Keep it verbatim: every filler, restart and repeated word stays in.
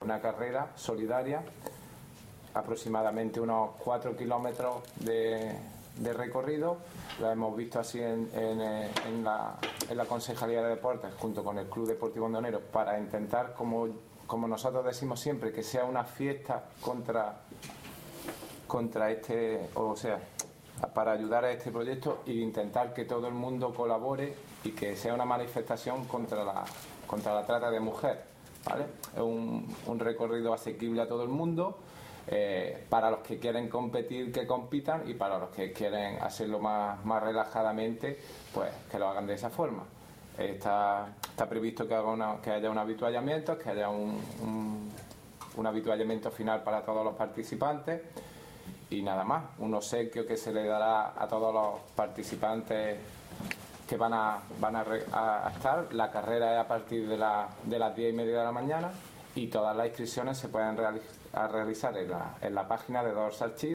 una carrera solidaria, aproximadamente unos cuatro kilómetros de, de recorrido. Lo hemos visto así en, en, en, la, en la Concejalía de Deportes junto con el Club Deportivo Hondoneros, para intentar, como, como nosotros decimos siempre, que sea una fiesta contra, contra este, o sea, para ayudar a este proyecto e intentar que todo el mundo colabore y que sea una manifestación contra la, contra la trata de mujeres, ¿vale? Es un, un recorrido asequible a todo el mundo, eh, para los que quieren competir que compitan, y para los que quieren hacerlo más, más relajadamente, pues que lo hagan de esa forma. Está, está previsto que, haga una, que haya un avituallamiento, que haya un, un, un avituallamiento final para todos los participantes. Y nada más, un obsequio que se le dará a todos los participantes que van a, van a, re, a, a estar. La carrera es a partir de, la, de las diez y media de la mañana, y todas las inscripciones se pueden reali a realizar en la, en la página de Dorsal Chip.